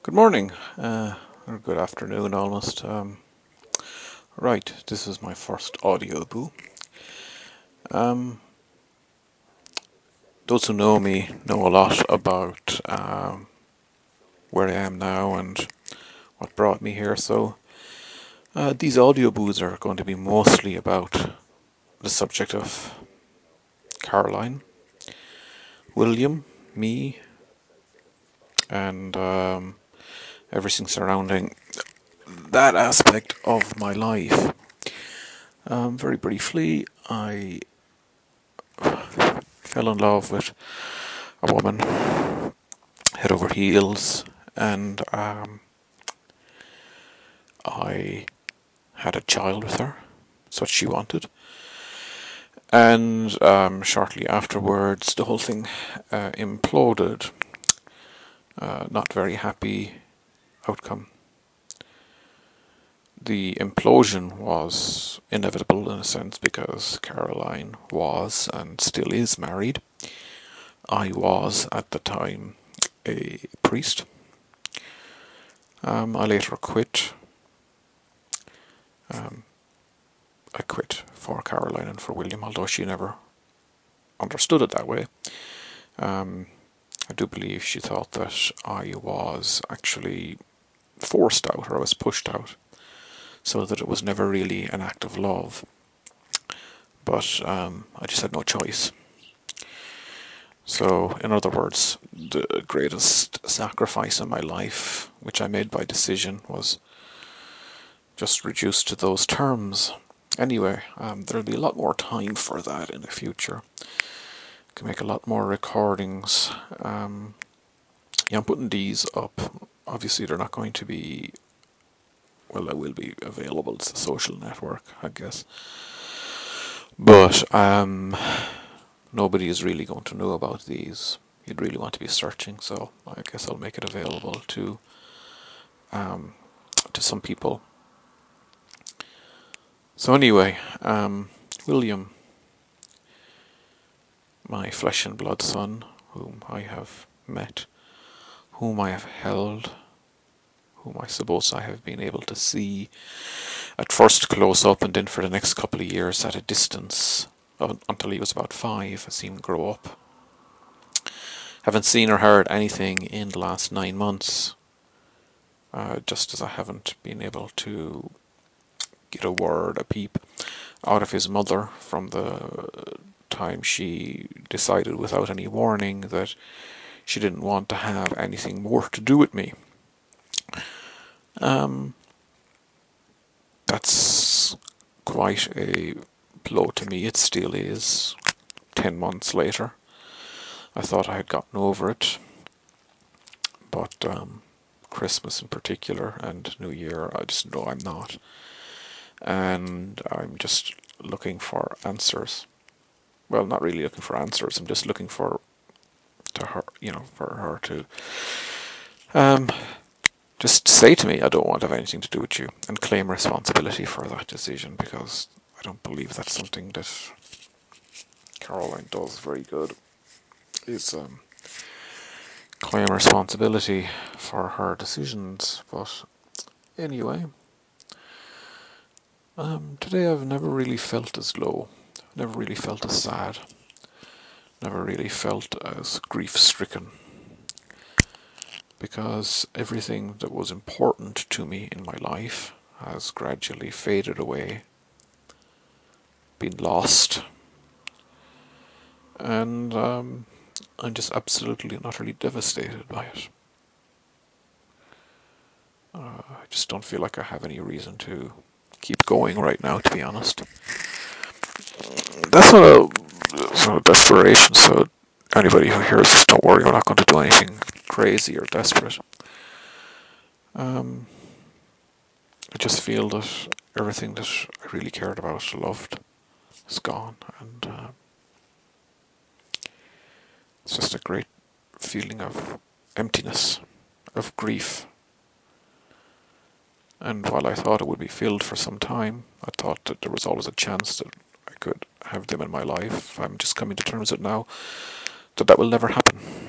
Good morning, or good afternoon almost. Right, this is my first audio boo. Those who know me know a lot about where I am now and what brought me here, so these audio boos are going to be mostly about the subject of Caroline, William, me, and everything surrounding that aspect of my life. Very briefly, I fell in love with a woman head over heels, and I had a child with her. That's what she wanted. And shortly afterwards, the whole thing imploded. Not very happy outcome. The implosion was inevitable in a sense because Caroline was and still is married. I was at the time a priest. I later quit. I quit for Caroline and for William, although she never understood it that way. I do believe she thought that I was actually forced out, or I was pushed out, so that it was never really an act of love. But I just had no choice. So, in other words, the greatest sacrifice in my life, which I made by decision, was just reduced to those terms. Anyway, there'll be a lot more time for that in the future. I can make a lot more recordings. I'm putting these up. Obviously, they're not going to be. Well, they will be available. It's a social network, I guess. But nobody is really going to know about these. You'd really want to be searching, so I guess I'll make it available to some people. So anyway, William, my flesh and blood son, whom I have met, whom I have held, whom I suppose I have been able to see at first close up and then for the next couple of years at a distance until he was about 5. I seen him grow up. Haven't seen or heard anything in the last 9 months, just as I haven't been able to get a word, a peep, out of his mother from the time she decided without any warning that she didn't want to have anything more to do with me. That's quite a blow to me. It still is. 10 months later, I thought I had gotten over it, but Christmas in particular and New Year, I just know I'm not. And I'm just looking for answers. Well, not really looking for answers. I'm just looking for her to just say to me, I don't want to have anything to do with you, and claim responsibility for that decision, because I don't believe that's something that Caroline does very good. Is claim responsibility for her decisions. But anyway, today I've never really felt as low, never really felt as sad, never really felt as grief-stricken, because everything that was important to me in my life has gradually faded away, been lost, and I'm just absolutely and utterly devastated by it. I just don't feel like I have any reason to keep going right now, to be honest. That's not a desperation, so anybody who hears this, don't worry, we're not going to do anything crazy or desperate. I just feel that everything that I really cared about, loved, is gone, and it's just a great feeling of emptiness, of grief. And while I thought it would be filled for some time, I thought that there was always a chance that I could have them in my life. I'm just coming to terms with now that will never happen.